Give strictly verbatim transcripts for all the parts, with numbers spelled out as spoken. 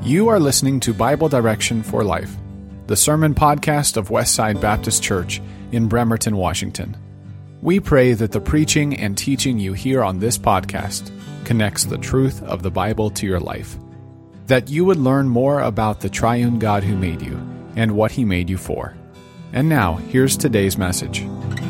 You are listening to Bible Direction for Life, the sermon podcast of Westside Baptist Church in Bremerton, Washington. We pray that the preaching and teaching you hear on this podcast connects the truth of the Bible to your life, that you would learn more about the triune God who made you and what he made you for. And now, here's today's message.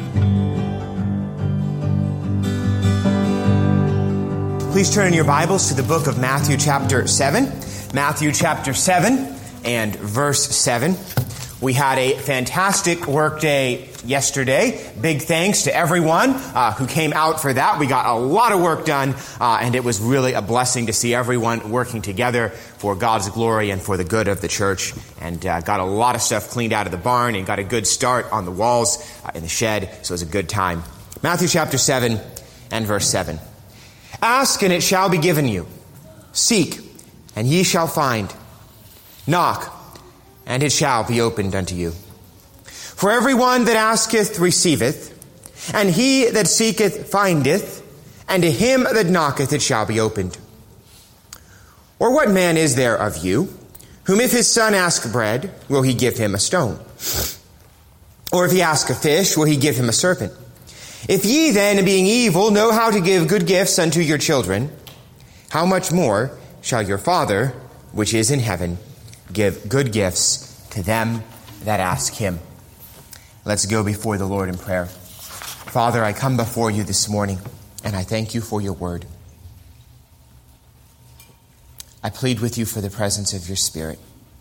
Please turn in your Bibles to the book of Matthew chapter seven. Matthew chapter seven and verse seven. We had a fantastic work day yesterday. Big thanks to everyone uh, who came out for that. We got a lot of work done, uh, and it was really a blessing to see everyone working together for God's glory and for the good of the church. And uh, got a lot of stuff cleaned out of the barn and got a good start on the walls uh, in the shed, so it was a good time. Matthew chapter seven and verse seven. Ask, and it shall be given you. Seek, and ye shall find. Knock, and it shall be opened unto you. For everyone that asketh receiveth, and he that seeketh findeth, and to him that knocketh it shall be opened. Or what man is there of you, whom if his son ask bread, will he give him a stone? Or if he ask a fish, will he give him a serpent? If ye then, being evil, know how to give good gifts unto your children, how much more shall your Father, which is in heaven, give good gifts to them that ask him? Let's go before the Lord in prayer. Father, I come before you this morning, and I thank you for your word. I plead with you for the presence of your Spirit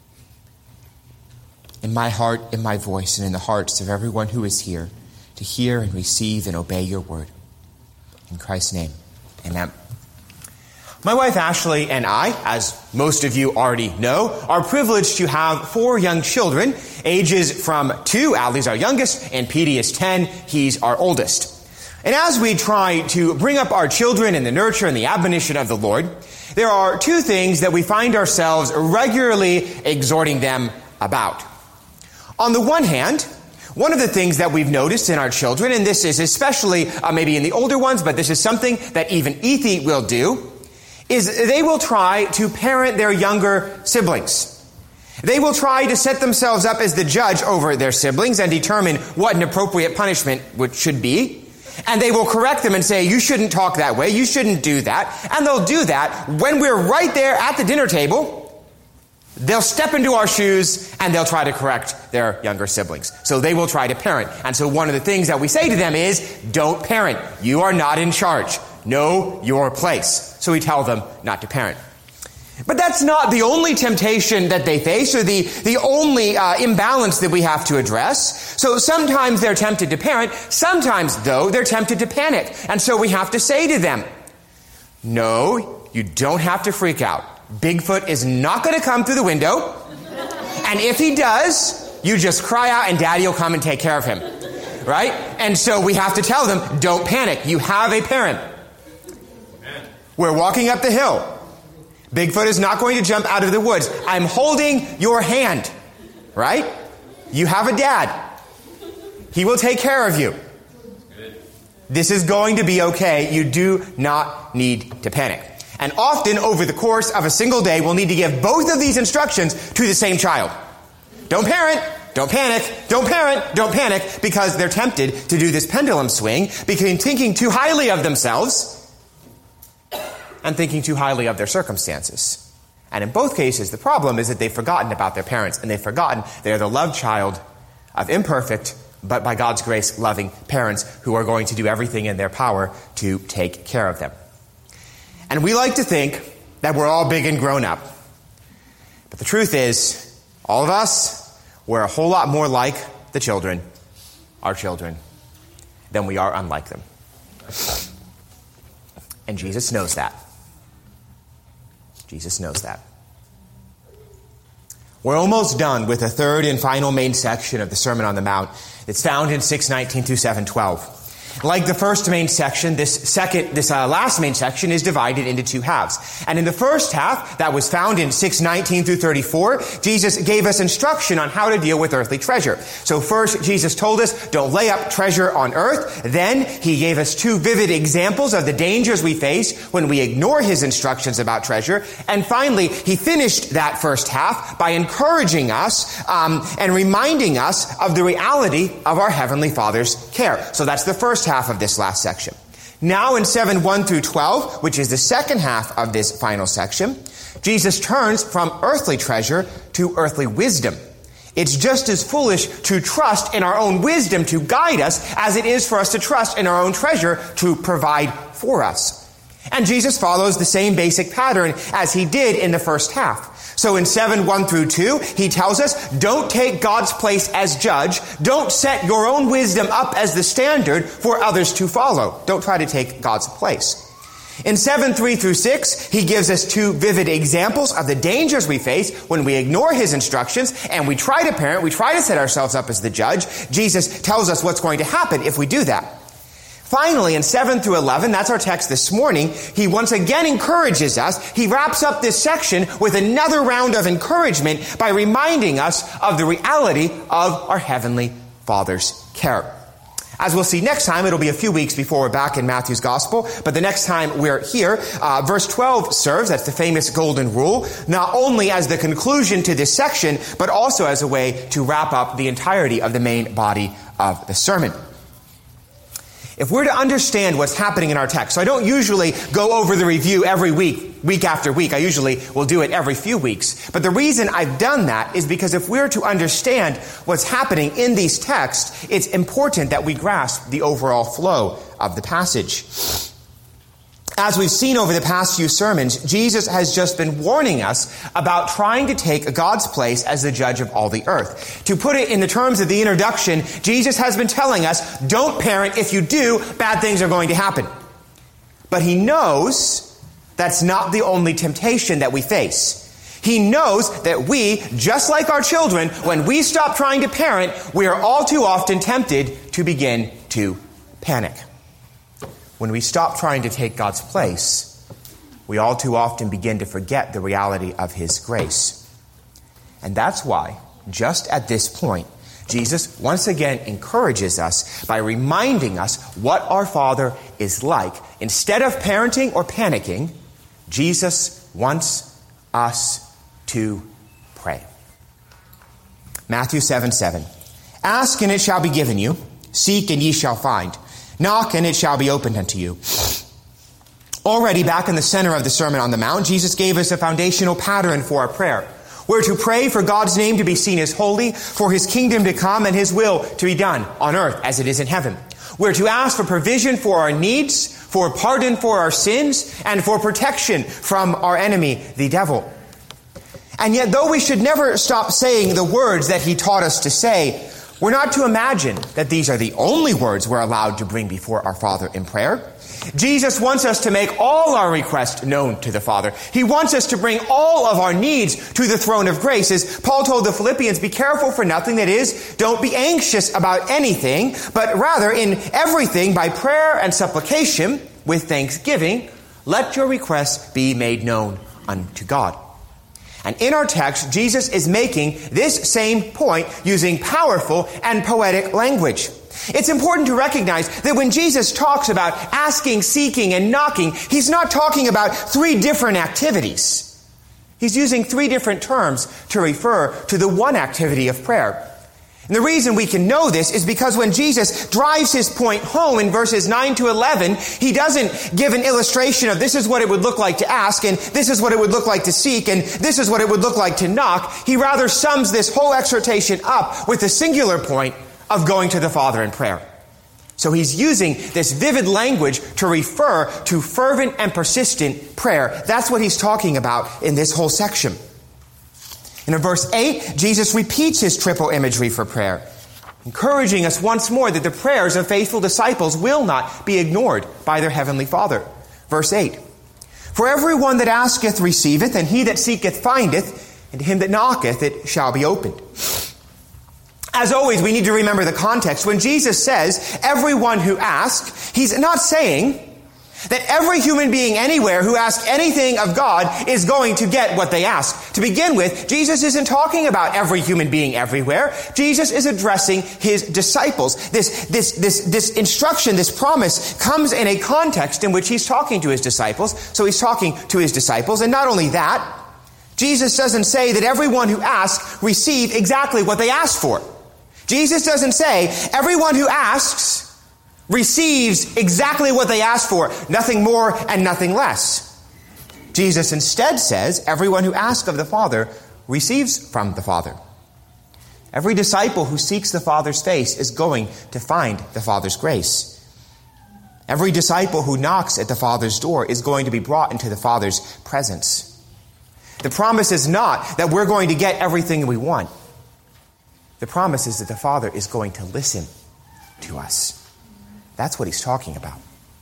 in my heart, in my voice, and in the hearts of everyone who is here, to hear and receive and obey your word. In Christ's name, amen. My wife Ashley and I, as most of you already know, are privileged to have four young children, ages from two, Allie's our youngest, and Petey is ten, he's our oldest. And as we try to bring up our children in the nurture and the admonition of the Lord, there are two things that we find ourselves regularly exhorting them about. On the one hand, one of the things that we've noticed in our children, and this is especially uh, maybe in the older ones, but this is something that even Ethe will do, is they will try to parent their younger siblings. They will try to set themselves up as the judge over their siblings and determine what an appropriate punishment would, should be. And they will correct them and say, you shouldn't talk that way, you shouldn't do that. And they'll do that when we're right there at the dinner table. They'll step into our shoes and they'll try to correct their younger siblings. So they will try to parent. And so one of the things that we say to them is, don't parent. You are not in charge. Know your place. So we tell them not to parent. But that's not the only temptation that they face or the, the only uh, imbalance that we have to address. So sometimes they're tempted to parent. Sometimes, though, they're tempted to panic. And so we have to say to them, no, you don't have to freak out. Bigfoot is not going to come through the window. And if he does, you just cry out and Daddy will come and take care of him. Right? And so we have to tell them, don't panic. You have a parent. We're walking up the hill. Bigfoot is not going to jump out of the woods. I'm holding your hand. Right? You have a dad. He will take care of you. This is going to be okay. You do not need to panic. And often, over the course of a single day, we'll need to give both of these instructions to the same child. Don't parent, don't panic, don't parent, don't panic, because they're tempted to do this pendulum swing between thinking too highly of themselves and thinking too highly of their circumstances. And in both cases, the problem is that they've forgotten about their parents, and they've forgotten they're the loved child of imperfect, but by God's grace, loving parents who are going to do everything in their power to take care of them. And we like to think that we're all big and grown up. But the truth is, all of us, we're a whole lot more like the children, our children, than we are unlike them. And Jesus knows that. Jesus knows that. We're almost done with the third and final main section of the Sermon on the Mount. It's found in six nineteen through seven twelve. Like the first main section, this second, this uh, last main section is divided into two halves. And in the first half, that was found in six nineteen through thirty-four, Jesus gave us instruction on how to deal with earthly treasure. So first, Jesus told us, don't lay up treasure on earth. Then he gave us two vivid examples of the dangers we face when we ignore his instructions about treasure. And finally, he finished that first half by encouraging us um, and reminding us of the reality of our Heavenly Father's care. So that's the first half of this last section. Now in seven one through twelve, which is the second half of this final section, Jesus turns from earthly treasure to earthly wisdom. It's just as foolish to trust in our own wisdom to guide us as it is for us to trust in our own treasure to provide for us. And Jesus follows the same basic pattern as he did in the first half. So in seven one through two, he tells us, don't take God's place as judge. Don't set your own wisdom up as the standard for others to follow. Don't try to take God's place. In seven three through six, he gives us two vivid examples of the dangers we face when we ignore his instructions and we try to parent, we try to set ourselves up as the judge. Jesus tells us what's going to happen if we do that. Finally, in seven through eleven, that's our text this morning, he once again encourages us. He wraps up this section with another round of encouragement by reminding us of the reality of our Heavenly Father's care. As we'll see next time, it'll be a few weeks before we're back in Matthew's Gospel, but the next time we're here, uh, verse twelve serves, that's the famous golden rule, not only as the conclusion to this section, but also as a way to wrap up the entirety of the main body of the sermon. If we're to understand what's happening in our text, so I don't usually go over the review every week, week after week. I usually will do it every few weeks. But the reason I've done that is because if we're to understand what's happening in these texts, it's important that we grasp the overall flow of the passage. As we've seen over the past few sermons, Jesus has just been warning us about trying to take God's place as the judge of all the earth. To put it in the terms of the introduction, Jesus has been telling us, don't parent. If you do, bad things are going to happen. But he knows that's not the only temptation that we face. He knows that we, just like our children, when we stop trying to parent, we are all too often tempted to begin to panic. When we stop trying to take God's place, we all too often begin to forget the reality of his grace. And that's why, just at this point, Jesus once again encourages us by reminding us what our Father is like. Instead of parenting or panicking, Jesus wants us to pray. Matthew seven seven. Ask and it shall be given you. Seek and ye shall find. Knock, and it shall be opened unto you. Already back in the center of the Sermon on the Mount, Jesus gave us a foundational pattern for our prayer. We're to pray for God's name to be seen as holy, for his kingdom to come, and his will to be done on earth as it is in heaven. We're to ask for provision for our needs, for pardon for our sins, and for protection from our enemy, the devil. And yet, though we should never stop saying the words that he taught us to say, we're not to imagine that these are the only words we're allowed to bring before our Father in prayer. Jesus wants us to make all our requests known to the Father. He wants us to bring all of our needs to the throne of grace. As Paul told the Philippians, be careful for nothing, that is, don't be anxious about anything, but rather in everything by prayer and supplication with thanksgiving, let your requests be made known unto God. And in our text, Jesus is making this same point using powerful and poetic language. It's important to recognize that when Jesus talks about asking, seeking, and knocking, he's not talking about three different activities. He's using three different terms to refer to the one activity of prayer. And the reason we can know this is because when Jesus drives his point home in verses nine to eleven, he doesn't give an illustration of this is what it would look like to ask, and this is what it would look like to seek, and this is what it would look like to knock. He rather sums this whole exhortation up with the singular point of going to the Father in prayer. So he's using this vivid language to refer to fervent and persistent prayer. That's what he's talking about in this whole section. And in verse eight, Jesus repeats his triple imagery for prayer, encouraging us once more that the prayers of faithful disciples will not be ignored by their heavenly Father. Verse eight, for everyone that asketh receiveth, and he that seeketh findeth, and to him that knocketh it shall be opened. As always, we need to remember the context. When Jesus says, everyone who asks, he's not saying that every human being anywhere who asks anything of God is going to get what they ask. To begin with, Jesus isn't talking about every human being everywhere. Jesus is addressing his disciples. This, this, this, this instruction, this promise comes in a context in which he's talking to his disciples. So he's talking to his disciples. And not only that, Jesus doesn't say that everyone who asks receive exactly what they asked for. Jesus doesn't say everyone who asks receives exactly what they asked for, nothing more and nothing less. Jesus instead says, everyone who asks of the Father receives from the Father. Every disciple who seeks the Father's face is going to find the Father's grace. Every disciple who knocks at the Father's door is going to be brought into the Father's presence. The promise is not that we're going to get everything we want. The promise is that the Father is going to listen to us. That's what he's talking about.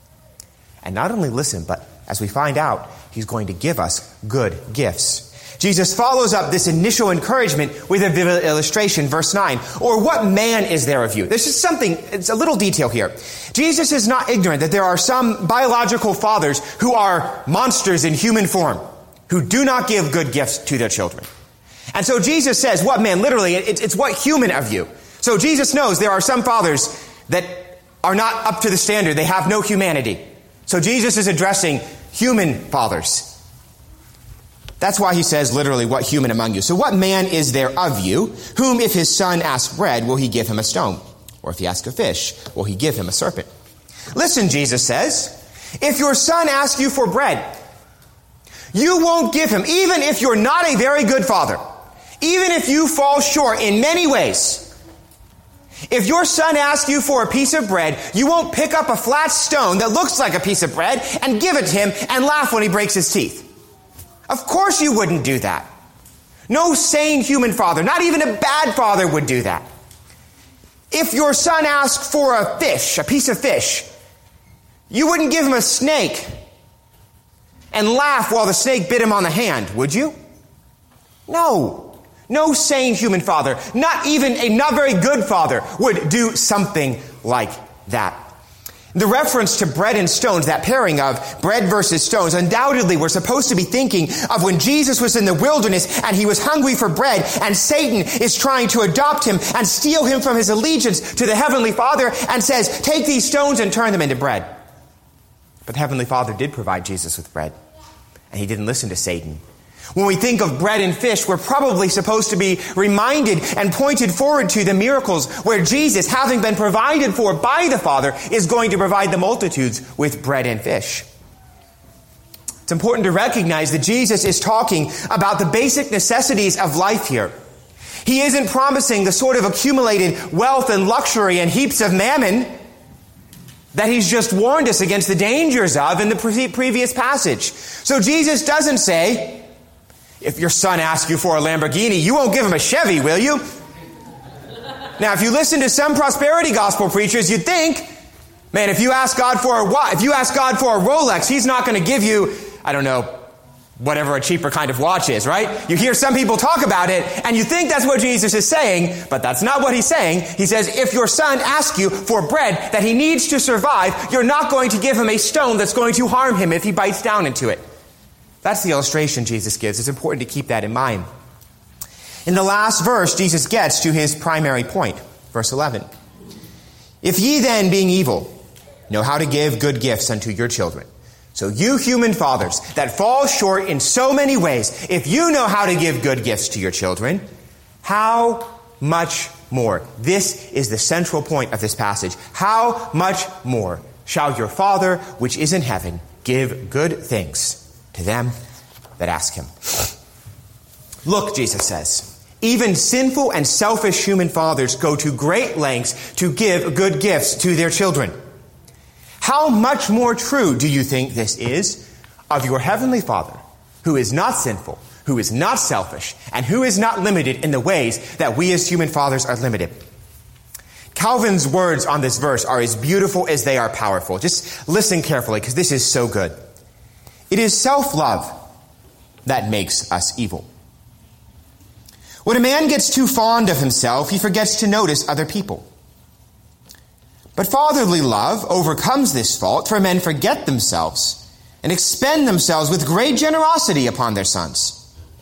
And not only listen, but as we find out, he's going to give us good gifts. Jesus follows up this initial encouragement with a vivid illustration, verse nine. Or what man is there of you? This is something, it's a little detail here. Jesus is not ignorant that there are some biological fathers who are monsters in human form, who do not give good gifts to their children. And so Jesus says, what man? Literally, it's what human of you? So Jesus knows there are some fathers that are not up to the standard. They have no humanity. So Jesus is addressing human fathers. That's why he says literally, what human among you? So what man is there of you, whom if his son asks bread, will he give him a stone? Or if he asks a fish, will he give him a serpent? Listen, Jesus says, if your son asks you for bread, you won't give him, even if you're not a very good father, even if you fall short in many ways. If your son asks you for a piece of bread, you won't pick up a flat stone that looks like a piece of bread and give it to him and laugh when he breaks his teeth. Of course you wouldn't do that. No sane human father, not even a bad father, would do that. If your son asked for a fish, a piece of fish, you wouldn't give him a snake and laugh while the snake bit him on the hand, would you? No. No sane human father, not even a not very good father, would do something like that. The reference to bread and stones, that pairing of bread versus stones, undoubtedly we're supposed to be thinking of when Jesus was in the wilderness and he was hungry for bread and Satan is trying to adopt him and steal him from his allegiance to the Heavenly Father and says, take these stones and turn them into bread. But the Heavenly Father did provide Jesus with bread, and he didn't listen to Satan. When we think of bread and fish, we're probably supposed to be reminded and pointed forward to the miracles where Jesus, having been provided for by the Father, is going to provide the multitudes with bread and fish. It's important to recognize that Jesus is talking about the basic necessities of life here. He isn't promising the sort of accumulated wealth and luxury and heaps of mammon that he's just warned us against the dangers of in the pre- previous passage. So Jesus doesn't say, if your son asks you for a Lamborghini, you won't give him a Chevy, will you? Now, if you listen to some prosperity gospel preachers, you'd think, man, if you ask God for a what? If you ask God for a Rolex, he's not going to give you, I don't know, whatever a cheaper kind of watch is, right? You hear some people talk about it, and you think that's what Jesus is saying, but that's not what he's saying. He says, if your son asks you for bread that he needs to survive, you're not going to give him a stone that's going to harm him if he bites down into it. That's the illustration Jesus gives. It's important to keep that in mind. In the last verse, Jesus gets to his primary point. Verse eleven. If ye then, being evil, know how to give good gifts unto your children. So you human fathers that fall short in so many ways, if you know how to give good gifts to your children, how much more? This is the central point of this passage. How much more shall your Father which is in heaven give good things to them that ask him? Look, Jesus says, even sinful and selfish human fathers go to great lengths to give good gifts to their children. How much more true do you think this is of your heavenly Father, who is not sinful, who is not selfish, and who is not limited in the ways that we as human fathers are limited? Calvin's words on this verse are as beautiful as they are powerful. Just listen carefully, because this is so good. It is self-love that makes us evil. When a man gets too fond of himself, he forgets to notice other people. But fatherly love overcomes this fault, for men forget themselves and expend themselves with great generosity upon their sons.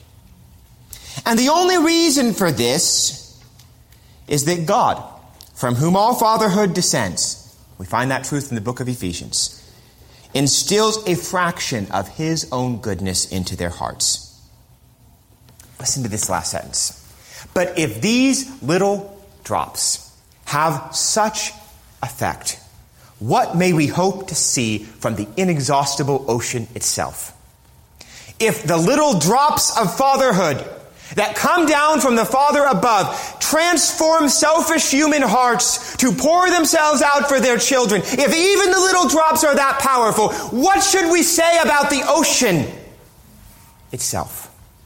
And the only reason for this is that God, from whom all fatherhood descends, we find that truth in the book of Ephesians, instills a fraction of his own goodness into their hearts. Listen to this last sentence. But if these little drops have such effect, what may we hope to see from the inexhaustible ocean itself? If the little drops of fatherhood that come down from the Father above transform selfish human hearts to pour themselves out for their children, if even the little drops are that powerful, what should we say about the ocean itself?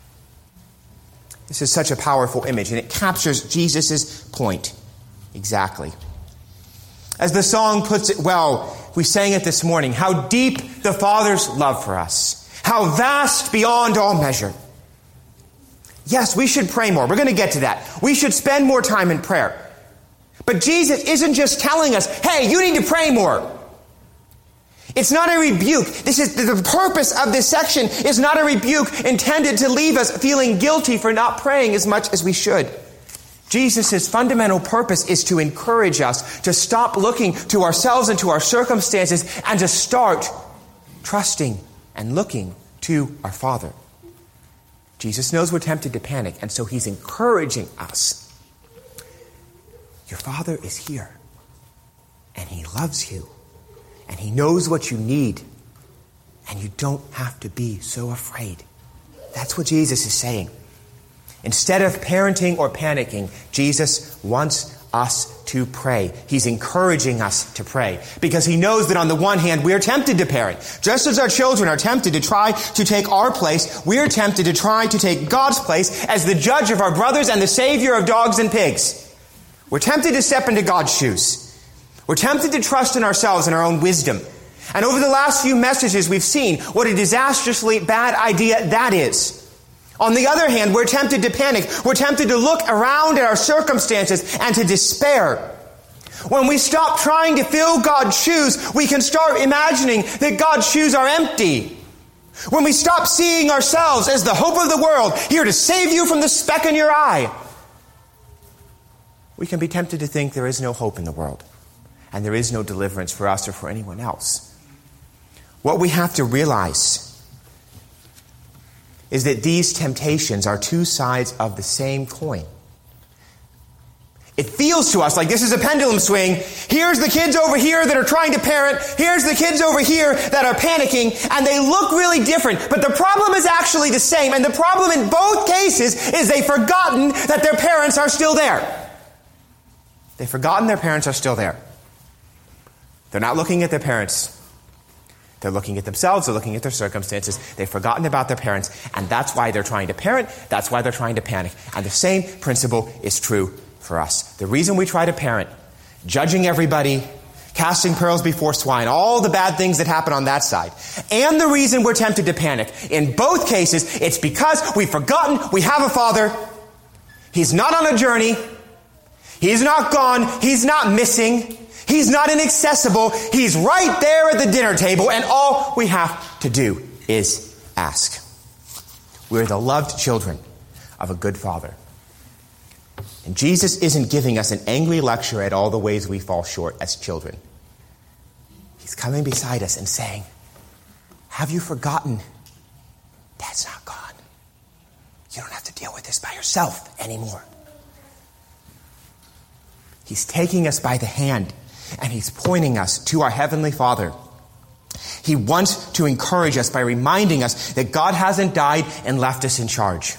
This is such a powerful image, and it captures Jesus' point exactly. As the song puts it well, we sang it this morning, how deep the Father's love for us, how vast beyond all measure. Yes, we should pray more. We're going to get to that. We should spend more time in prayer. But Jesus isn't just telling us, hey, you need to pray more. It's not a rebuke. This is the purpose of this section is not a rebuke intended to leave us feeling guilty for not praying as much as we should. Jesus' fundamental purpose is to encourage us to stop looking to ourselves and to our circumstances and to start trusting and looking to our Father. Jesus knows we're tempted to panic, and so he's encouraging us. Your Father is here, and he loves you, and he knows what you need, and you don't have to be so afraid. That's what Jesus is saying. Instead of parenting or panicking, Jesus wants us to pray. He's encouraging us to pray because he knows that on the one hand, we are tempted to parent. Just as our children are tempted to try to take our place, we are tempted to try to take God's place as the judge of our brothers and the savior of dogs and pigs. We're tempted to step into God's shoes. We're tempted to trust in ourselves and our own wisdom. And over the last few messages, we've seen what a disastrously bad idea that is. On the other hand, we're tempted to panic. We're tempted to look around at our circumstances and to despair. When we stop trying to fill God's shoes, we can start imagining that God's shoes are empty. When we stop seeing ourselves as the hope of the world, here to save you from the speck in your eye, we can be tempted to think there is no hope in the world and there is no deliverance for us or for anyone else. What we have to realize is that these temptations are two sides of the same coin. It feels to us like this is a pendulum swing. Here's the kids over here that are trying to parent. Here's the kids over here that are panicking. And they look really different. But the problem is actually the same. And the problem in both cases is they've forgotten that their parents are still there. They've forgotten their parents are still there. They're not looking at their parents. They're looking at themselves, they're looking at their circumstances, they've forgotten about their parents, and that's why they're trying to parent, that's why they're trying to panic. And the same principle is true for us. The reason we try to parent, judging everybody, casting pearls before swine, all the bad things that happen on that side, and the reason we're tempted to panic, in both cases, it's because we've forgotten we have a Father. He's not on a journey. He's not gone. He's not missing. He's not inaccessible. He's right there at the dinner table, and all we have to do is ask. We're the loved children of a good Father. And Jesus isn't giving us an angry lecture at all the ways we fall short as children. He's coming beside us and saying, have you forgotten? Dad's not gone. You don't have to deal with this by yourself anymore. He's taking us by the hand, and he's pointing us to our Heavenly Father. He wants to encourage us by reminding us that God hasn't died and left us in charge.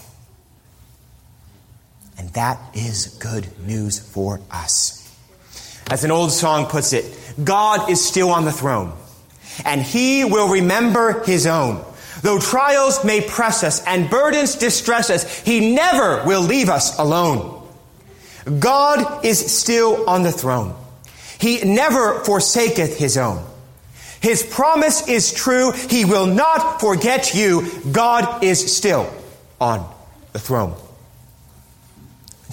And that is good news for us. As an old song puts it, God is still on the throne, and he will remember his own. Though trials may press us and burdens distress us, he never will leave us alone. God is still on the throne. He never forsaketh his own. His promise is true. He will not forget you. God is still on the throne.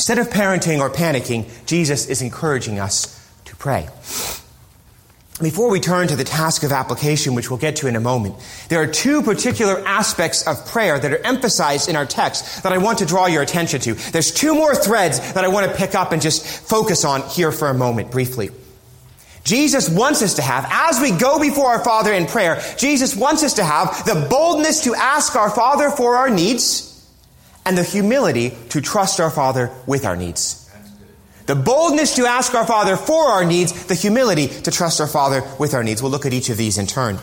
Instead of parenting or panicking, Jesus is encouraging us to pray. Before we turn to the task of application, which we'll get to in a moment, there are two particular aspects of prayer that are emphasized in our text that I want to draw your attention to. There's two more threads that I want to pick up and just focus on here for a moment briefly. Jesus wants us to have, as we go before our Father in prayer, Jesus wants us to have the boldness to ask our Father for our needs and the humility to trust our Father with our needs. The boldness to ask our Father for our needs, the humility to trust our Father with our needs. We'll look at each of these in turn.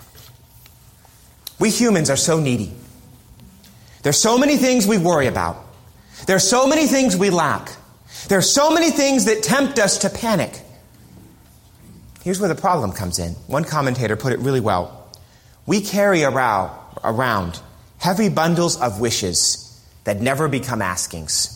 We humans are so needy. There's so many things we worry about. There's so many things we lack. There's so many things that tempt us to panic. Here's where the problem comes in. One commentator put it really well. We carry around, around heavy bundles of wishes that never become askings.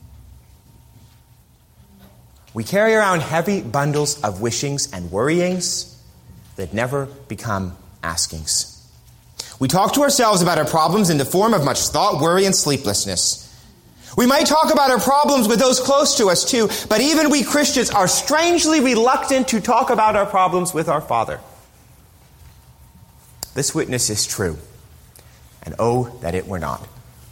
We carry around heavy bundles of wishings and worryings that never become askings. We talk to ourselves about our problems in the form of much thought, worry, and sleeplessness. We might talk about our problems with those close to us too, but even we Christians are strangely reluctant to talk about our problems with our Father. This witness is true, and oh, that it were not.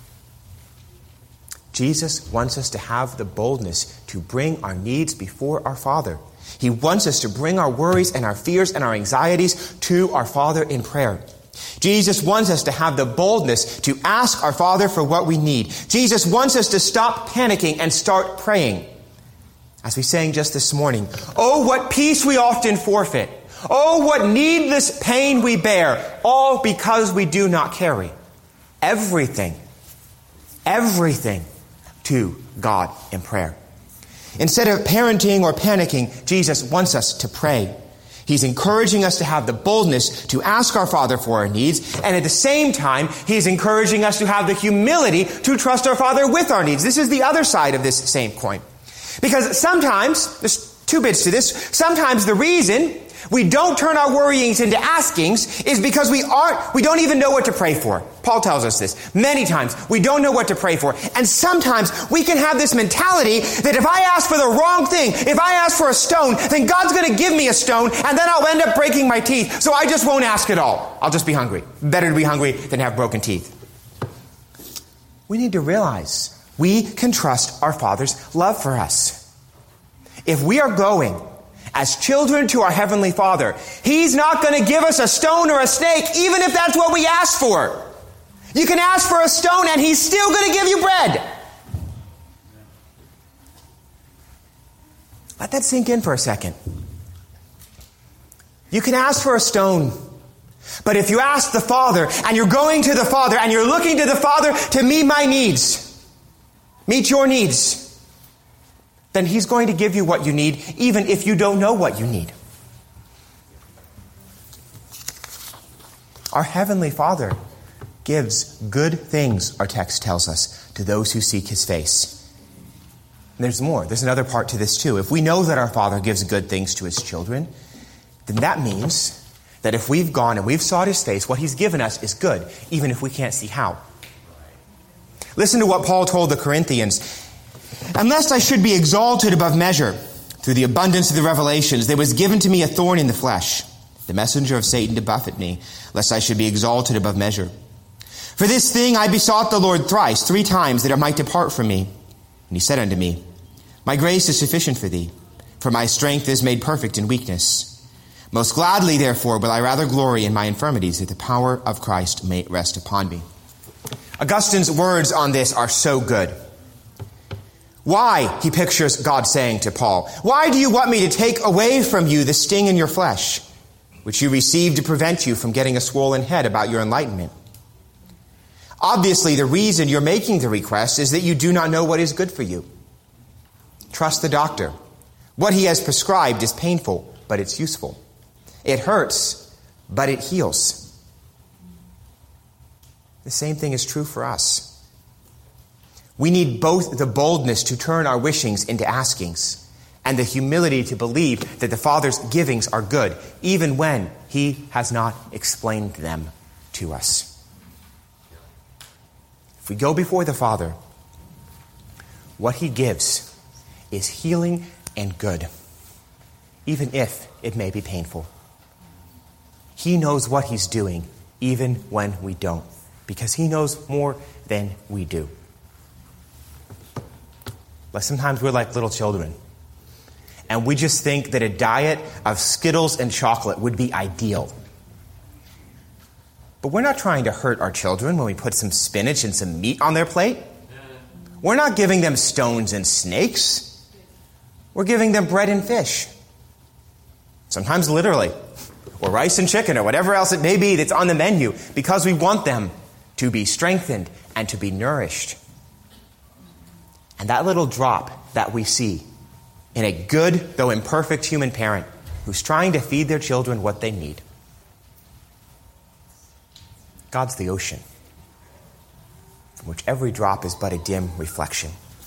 Jesus wants us to have the boldness to bring our needs before our Father. He wants us to bring our worries and our fears and our anxieties to our Father in prayer. Jesus wants us to have the boldness to ask our Father for what we need. Jesus wants us to stop panicking and start praying. As we sang just this morning, oh, what peace we often forfeit. Oh, what needless pain we bear, all because we do not carry everything, everything to God in prayer. Instead of parenting or panicking, Jesus wants us to pray. He's encouraging us to have the boldness to ask our Father for our needs, and at the same time, He's encouraging us to have the humility to trust our Father with our needs. This is the other side of this same coin. Because sometimes, there's two bits to this, sometimes the reason we don't turn our worryings into askings is because we aren't, we don't even know what to pray for. Paul tells us this many times. We don't know what to pray for. And sometimes we can have this mentality that if I ask for the wrong thing, if I ask for a stone, then God's going to give me a stone and then I'll end up breaking my teeth. So I just won't ask at all. I'll just be hungry. Better to be hungry than have broken teeth. We need to realize we can trust our Father's love for us. If we are going as children to our Heavenly Father, He's not going to give us a stone or a snake, even if that's what we ask for. You can ask for a stone and He's still going to give you bread. Let that sink in for a second. You can ask for a stone, but if you ask the Father, and you're going to the Father, and you're looking to the Father to meet my needs, meet your needs, then He's going to give you what you need, even if you don't know what you need. Our Heavenly Father gives good things, our text tells us, to those who seek His face. And there's more. There's another part to this too. If we know that our Father gives good things to His children, then that means that if we've gone and we've sought His face, what He's given us is good, even if we can't see how. Listen to what Paul told the Corinthians. Unless I should be exalted above measure through the abundance of the revelations, there was given to me a thorn in the flesh, the messenger of Satan to buffet me, lest I should be exalted above measure. For this thing I besought the Lord thrice, three times, that it might depart from me. And He said unto me, my grace is sufficient for thee, for my strength is made perfect in weakness. Most gladly, therefore, will I rather glory in my infirmities, that the power of Christ may rest upon me. Augustine's words on this are so good. Why, he pictures God saying to Paul, why do you want me to take away from you the sting in your flesh, which you received to prevent you from getting a swollen head about your enlightenment? Obviously, the reason you're making the request is that you do not know what is good for you. Trust the doctor. What he has prescribed is painful, but it's useful. It hurts, but it heals. The same thing is true for us. We need both the boldness to turn our wishings into askings and the humility to believe that the Father's givings are good, even when He has not explained them to us. If we go before the Father, what he gives is healing and good, even if it may be painful. He knows what he's doing, even when we don't, because he knows more than we do. But sometimes we're like little children, and we just think that a diet of Skittles and chocolate would be ideal. But we're not trying to hurt our children when we put some spinach and some meat on their plate. We're not giving them stones and snakes. We're giving them bread and fish. Sometimes literally. Or rice and chicken, or whatever else it may be that's on the menu, because we want them to be strengthened and to be nourished. And that little drop that we see in a good, though imperfect human parent who's trying to feed their children what they need. God's the ocean, from which every drop is but a dim reflection.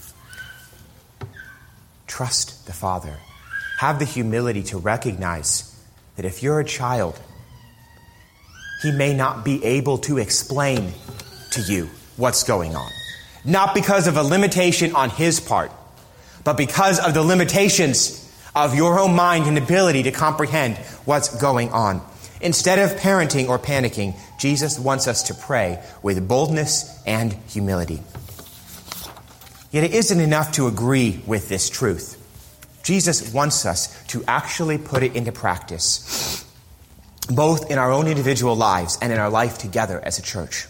Trust the Father. Have the humility to recognize that if you're a child, he may not be able to explain to you what's going on. Not because of a limitation on his part, but because of the limitations of your own mind and ability to comprehend what's going on. Instead of parenting or panicking, Jesus wants us to pray with boldness and humility. Yet it isn't enough to agree with this truth. Jesus wants us to actually put it into practice, both in our own individual lives and in our life together as a church.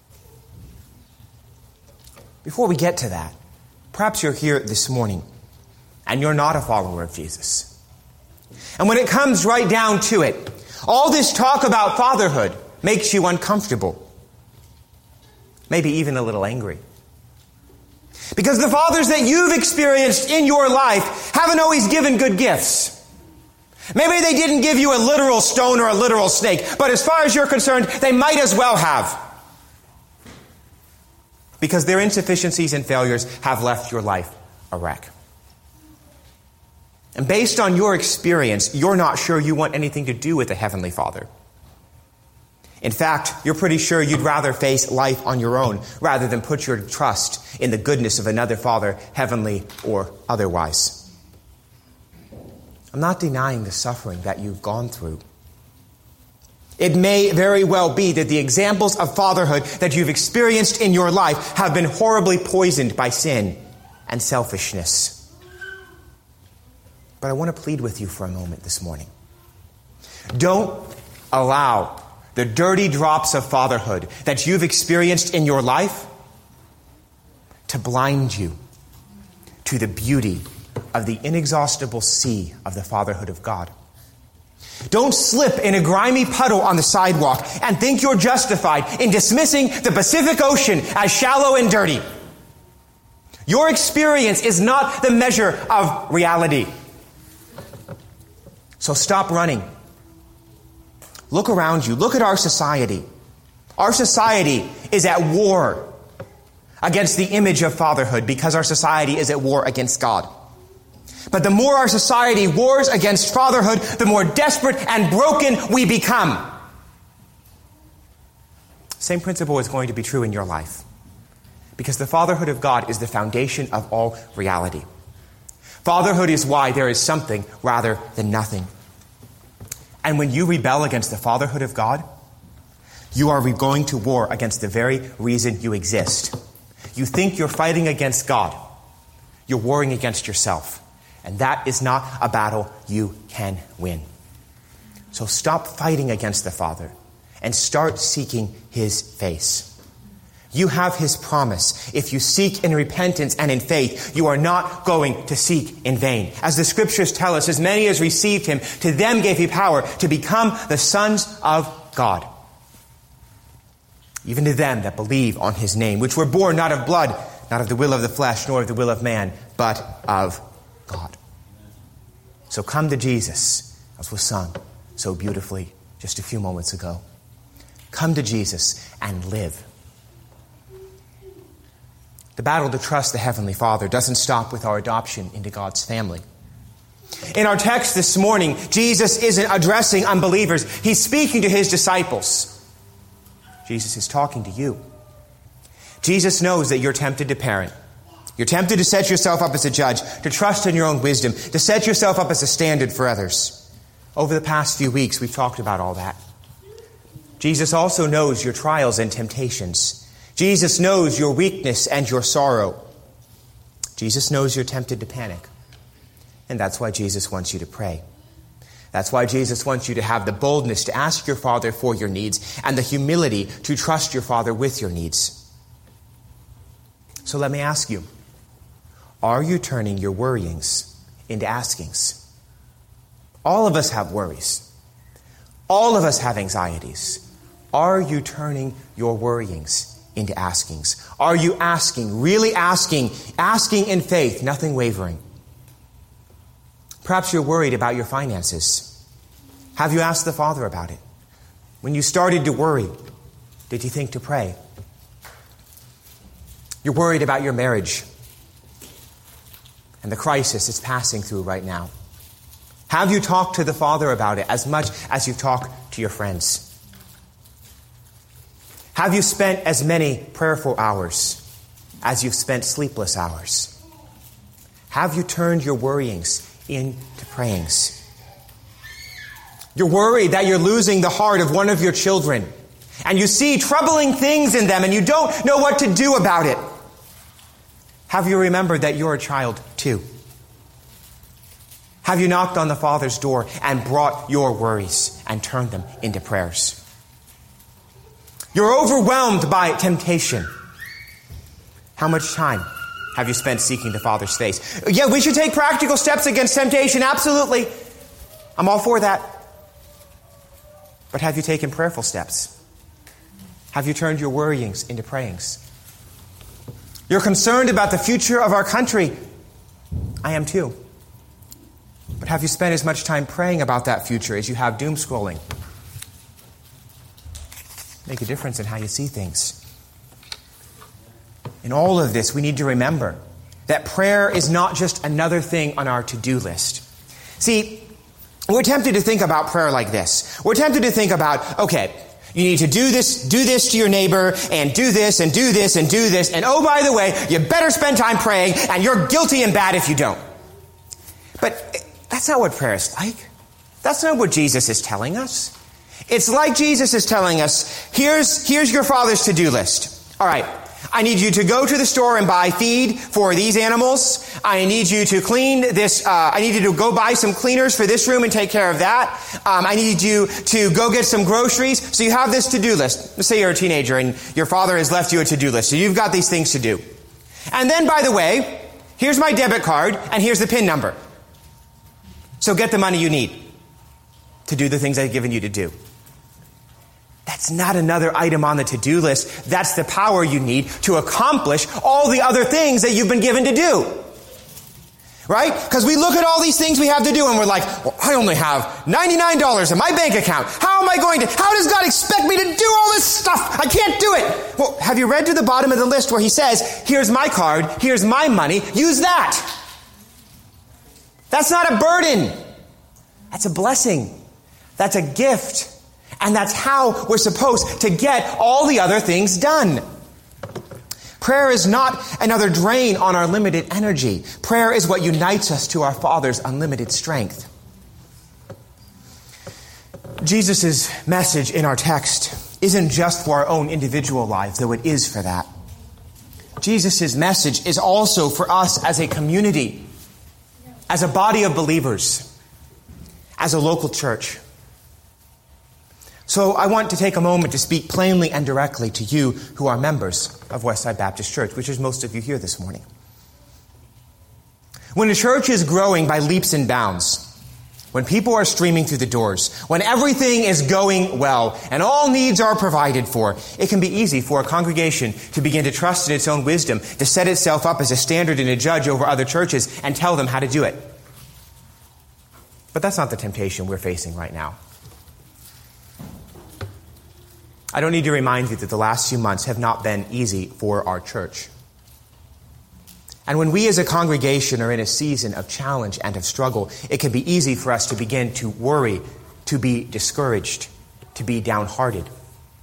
Before we get to that, perhaps you're here this morning and you're not a follower of Jesus. And when it comes right down to it, all this talk about fatherhood makes you uncomfortable, maybe even a little angry. Because the fathers that you've experienced in your life haven't always given good gifts. Maybe they didn't give you a literal stone or a literal snake, but as far as you're concerned, they might as well have. Because their insufficiencies and failures have left your life a wreck. And based on your experience, you're not sure you want anything to do with the Heavenly Father. In fact, you're pretty sure you'd rather face life on your own rather than put your trust in the goodness of another Father, heavenly or otherwise. I'm not denying the suffering that you've gone through. It may very well be that the examples of fatherhood that you've experienced in your life have been horribly poisoned by sin and selfishness. But I want to plead with you for a moment this morning. Don't allow the dirty drops of fatherhood that you've experienced in your life to blind you to the beauty of the inexhaustible sea of the fatherhood of God. Don't slip in a grimy puddle on the sidewalk and think you're justified in dismissing the Pacific Ocean as shallow and dirty. Your experience is not the measure of reality. So stop running. Look around you. Look at our society. Our society is at war against the image of fatherhood because our society is at war against God. But the more our society wars against fatherhood, the more desperate and broken we become. Same principle is going to be true in your life. Because the fatherhood of God is the foundation of all reality. Fatherhood is why there is something rather than nothing. And when you rebel against the fatherhood of God, you are going to war against the very reason you exist. You think you're fighting against God. You're warring against yourself. And that is not a battle you can win. So stop fighting against the Father and start seeking His face. You have His promise. If you seek in repentance and in faith, you are not going to seek in vain. As the Scriptures tell us, as many as received Him, to them gave He power to become the sons of God. Even to them that believe on His name, which were born not of blood, not of the will of the flesh, nor of the will of man, but of God. So come to Jesus, as was sung so beautifully just a few moments ago. Come to Jesus and live. The battle to trust the Heavenly Father doesn't stop with our adoption into God's family. In our text this morning, Jesus isn't addressing unbelievers. He's speaking to His disciples. Jesus is talking to you. Jesus knows that you're tempted to parent. You're tempted to set yourself up as a judge, to trust in your own wisdom, to set yourself up as a standard for others. Over the past few weeks, we've talked about all that. Jesus also knows your trials and temptations. Jesus knows your weakness and your sorrow. Jesus knows you're tempted to panic. And that's why Jesus wants you to pray. That's why Jesus wants you to have the boldness to ask your Father for your needs and the humility to trust your Father with your needs. So let me ask you, are you turning your worryings into askings? All of us have worries. All of us have anxieties. Are you turning your worryings into askings? Are you asking, really asking, asking in faith, nothing wavering? Perhaps you're worried about your finances. Have you asked the Father about it? When you started to worry, did you think to pray? You're worried about your marriage and the crisis it's passing through right now. Have you talked to the Father about it as much as you talk to your friends? Have you spent as many prayerful hours as you've spent sleepless hours? Have you turned your worryings into prayings? You're worried that you're losing the heart of one of your children, and you see troubling things in them, and you don't know what to do about it. Have you remembered that you're a child too? Have you knocked on the Father's door and brought your worries and turned them into prayers? You're overwhelmed by temptation. How much time have you spent seeking the Father's face? Yeah, we should take practical steps against temptation, absolutely. I'm all for that. But have you taken prayerful steps? Have you turned your worryings into prayings? You're concerned about the future of our country. I am too. But have you spent as much time praying about that future as you have doom scrolling? Make a difference in how you see things. In all of this, we need to remember that prayer is not just another thing on our to-do list. See, we're tempted to think about prayer like this. We're tempted to think about, okay, you need to do this, do this to your neighbor, and do this, and do this, and do this, and oh, by the way, you better spend time praying, and you're guilty and bad if you don't. But that's not what prayer is like. That's not what Jesus is telling us. It's like Jesus is telling us, here's, here's your Father's to-do list. All right, I need you to go to the store and buy feed for these animals. I need you to clean this, uh, I need you to go buy some cleaners for this room and take care of that. Um, I need you to go get some groceries. So you have this to-do list. Let's say you're a teenager and your father has left you a to-do list. So you've got these things to do. And then, by the way, here's my debit card and here's the PIN number. So get the money you need to do the things I've given you to do. That's not another item on the to-do list. That's the power you need to accomplish all the other things that you've been given to do. Right? Because we look at all these things we have to do and we're like, well, I only have ninety-nine dollars in my bank account. How am I going to, how does God expect me to do all this stuff? I can't do it. Well, have you read to the bottom of the list where he says, here's my card, here's my money, use that. That's not a burden. That's a blessing. That's a gift. And that's how we're supposed to get all the other things done. Prayer is not another drain on our limited energy. Prayer is what unites us to our Father's unlimited strength. Jesus' message in our text isn't just for our own individual lives, though it is for that. Jesus' message is also for us as a community, as a body of believers, as a local church. So I want to take a moment to speak plainly and directly to you who are members of Westside Baptist Church, which is most of you here this morning. When a church is growing by leaps and bounds, when people are streaming through the doors, when everything is going well and all needs are provided for, it can be easy for a congregation to begin to trust in its own wisdom, to set itself up as a standard and a judge over other churches and tell them how to do it. But that's not the temptation we're facing right now. I don't need to remind you that the last few months have not been easy for our church. And when we as a congregation are in a season of challenge and of struggle, it can be easy for us to begin to worry, to be discouraged, to be downhearted,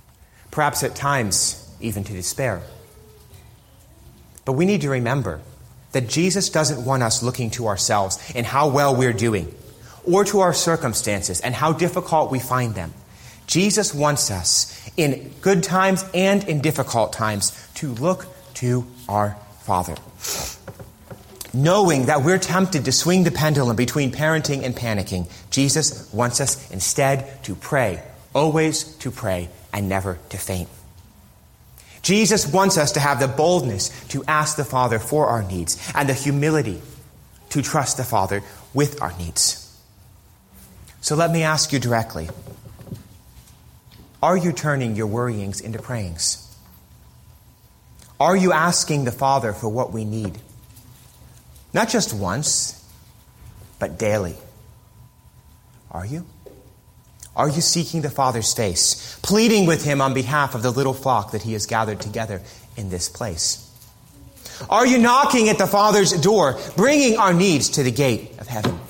perhaps at times even to despair. But we need to remember that Jesus doesn't want us looking to ourselves and how well we're doing, or to our circumstances and how difficult we find them. Jesus wants us in good times and in difficult times to look to our Father. Knowing that we're tempted to swing the pendulum between parenting and panicking, Jesus wants us instead to pray, always to pray, and never to faint. Jesus wants us to have the boldness to ask the Father for our needs and the humility to trust the Father with our needs. So let me ask you directly, are you turning your worryings into prayings? Are you asking the Father for what we need? Not just once, but daily. Are you? Are you seeking the Father's face, pleading with Him on behalf of the little flock that He has gathered together in this place? Are you knocking at the Father's door, bringing our needs to the gate of heaven?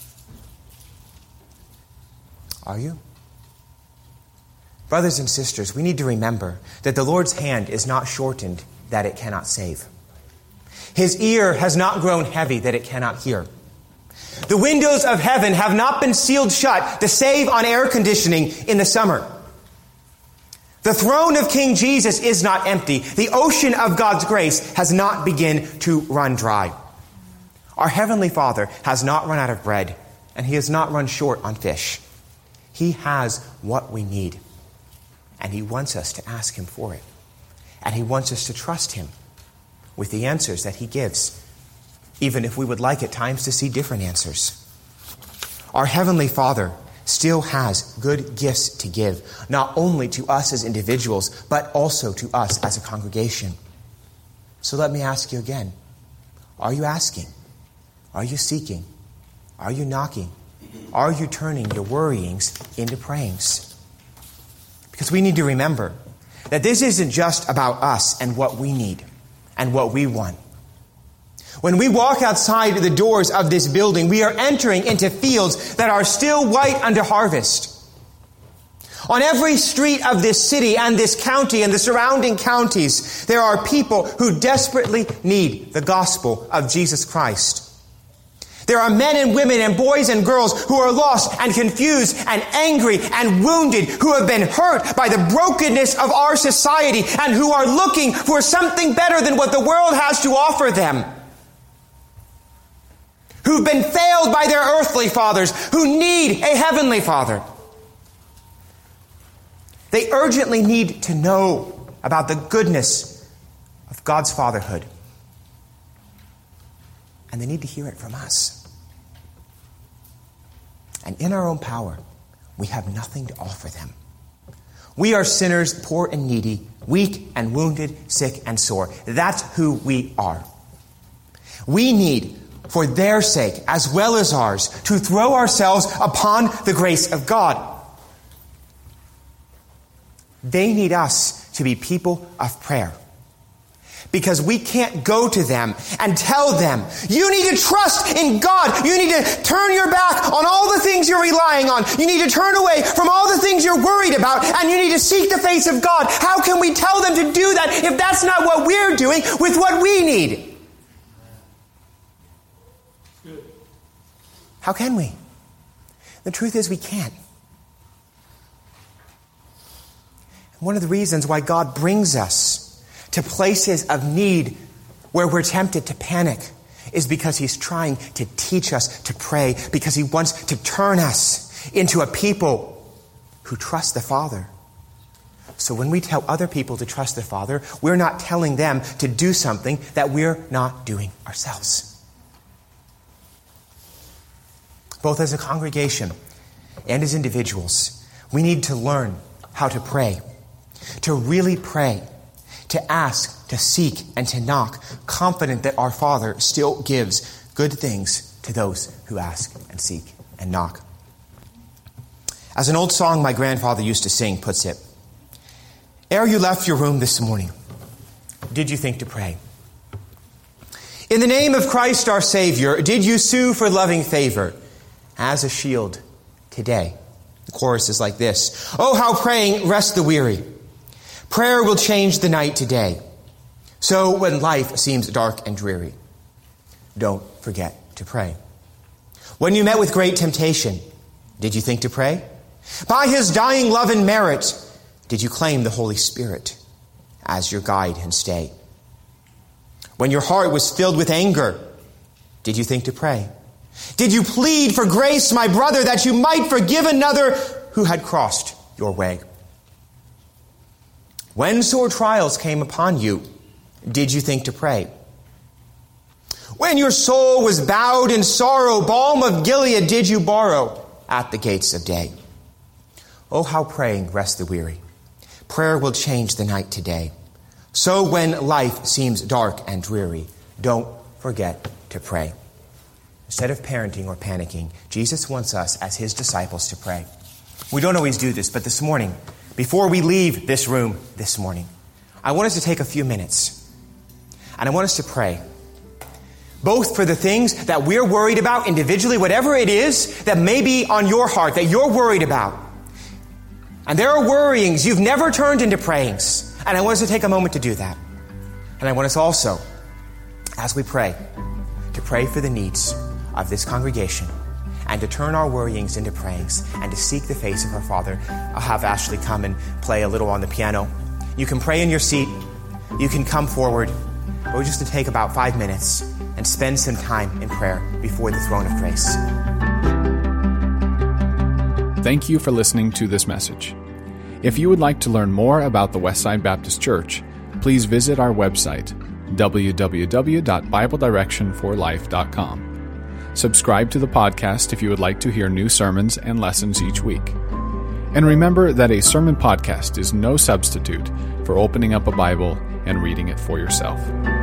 Are you? Brothers and sisters, we need to remember that the Lord's hand is not shortened that it cannot save. His ear has not grown heavy that it cannot hear. The windows of heaven have not been sealed shut to save on air conditioning in the summer. The throne of King Jesus is not empty. The ocean of God's grace has not begun to run dry. Our Heavenly Father has not run out of bread, and He has not run short on fish. He has what we need, and He wants us to ask Him for it. And He wants us to trust Him with the answers that He gives, even if we would like at times to see different answers. Our Heavenly Father still has good gifts to give, not only to us as individuals, but also to us as a congregation. So let me ask you again, are you asking? Are you seeking? Are you knocking? Are you turning your worryings into prayings? Because we need to remember that this isn't just about us and what we need and what we want. When we walk outside the doors of this building, we are entering into fields that are still white unto harvest. On every street of this city and this county and the surrounding counties, there are people who desperately need the gospel of Jesus Christ. There are men and women and boys and girls who are lost and confused and angry and wounded, who have been hurt by the brokenness of our society and who are looking for something better than what the world has to offer them. Who've been failed by their earthly fathers, who need a heavenly Father. They urgently need to know about the goodness of God's fatherhood. And they need to hear it from us. And in our own power, we have nothing to offer them. We are sinners, poor and needy, weak and wounded, sick and sore. That's who we are. We need, for their sake as well as ours, to throw ourselves upon the grace of God. They need us to be people of prayer. Because we can't go to them and tell them, you need to trust in God. You need to turn your back on all the things you're relying on. You need to turn away from all the things you're worried about, and you need to seek the face of God. How can we tell them to do that if that's not what we're doing with what we need? How can we? The truth is we can't. One of the reasons why God brings us to places of need where we're tempted to panic is because He's trying to teach us to pray, because He wants to turn us into a people who trust the Father. So when we tell other people to trust the Father, we're not telling them to do something that we're not doing ourselves. Both as a congregation and as individuals, we need to learn how to pray, to really pray, to ask, to seek, and to knock, confident that our Father still gives good things to those who ask and seek and knock. As an old song my grandfather used to sing puts it, ere you left your room this morning, did you think to pray? In the name of Christ our Savior, did you sue for loving favor as a shield today? The chorus is like this. Oh, how praying rests the weary. Prayer will change the night to day. So when life seems dark and dreary, don't forget to pray. When you met with great temptation, did you think to pray? By his dying love and merit, did you claim the Holy Spirit as your guide and stay? When your heart was filled with anger, did you think to pray? Did you plead for grace, my brother, that you might forgive another who had crossed your way? When sore trials came upon you, did you think to pray? When your soul was bowed in sorrow, balm of Gilead did you borrow at the gates of day? Oh, how praying rests the weary. Prayer will change the night today. So when life seems dark and dreary, don't forget to pray. Instead of parenting or panicking, Jesus wants us as his disciples to pray. We don't always do this, but this morning, before we leave this room this morning, I want us to take a few minutes and I want us to pray. Both for the things that we're worried about individually, whatever it is that may be on your heart, that you're worried about. And there are worryings you've never turned into prayings. And I want us to take a moment to do that. And I want us also, as we pray, to pray for the needs of this congregation and to turn our worryings into prayings and to seek the face of our Father. I'll have Ashley come and play a little on the piano. You can pray in your seat. You can come forward. But we're just to take about five minutes and spend some time in prayer before the throne of grace. Thank you for listening to this message. If you would like to learn more about the Westside Baptist Church, please visit our website, w w w dot bible direction for life dot com. Subscribe to the podcast if you would like to hear new sermons and lessons each week. And remember that a sermon podcast is no substitute for opening up a Bible and reading it for yourself.